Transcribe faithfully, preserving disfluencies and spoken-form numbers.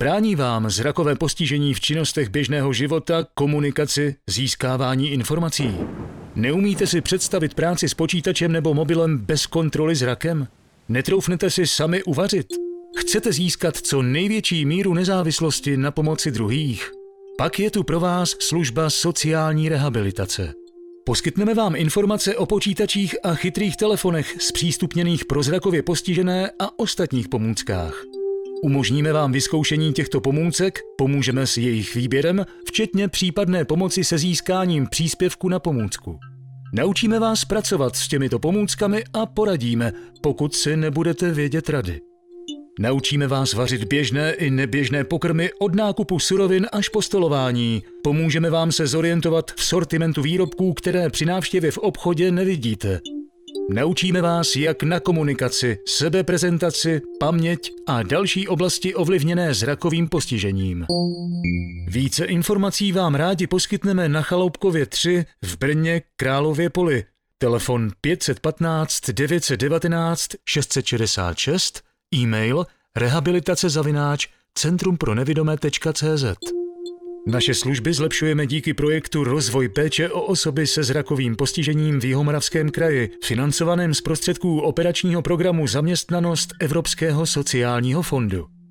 brání vám zrakové postižení v činnostech běžného života, komunikaci, získávání informací? Neumíte si představit práci s počítačem nebo mobilem bez kontroly zrakem? Netroufnete si sami uvařit? Chcete získat co největší míru nezávislosti na pomoci druhých? Pak je tu pro vás služba sociální rehabilitace. Poskytneme vám informace o počítačích a chytrých telefonech zpřístupněných pro zrakově postižené a ostatních pomůckách. Umožníme vám vyzkoušení těchto pomůcek, pomůžeme s jejich výběrem, včetně případné pomoci se získáním příspěvku na pomůcku. Naučíme vás pracovat s těmito pomůckami a poradíme, pokud si nebudete vědět rady. Naučíme vás vařit běžné i neběžné pokrmy od nákupu surovin až po stolování. Pomůžeme vám se zorientovat v sortimentu výrobků, které při návštěvě v obchodě nevidíte. Naučíme vás jak na komunikaci, sebeprezentaci, paměť a další oblasti ovlivněné zrakovým postižením. Více informací vám rádi poskytneme na Chaloupkově tři v Brně Králově Poli. Telefon pět jedna pět devět jedna devět šest šest šest, e-mail rehabilitace zavináč centrum pro nevidomé tečka cé zet. Naše služby zlepšujeme díky projektu Rozvoj péče o osoby se zrakovým postižením v Jihomoravském kraji, financovaném z prostředků operačního programu Zaměstnanost Evropského sociálního fondu.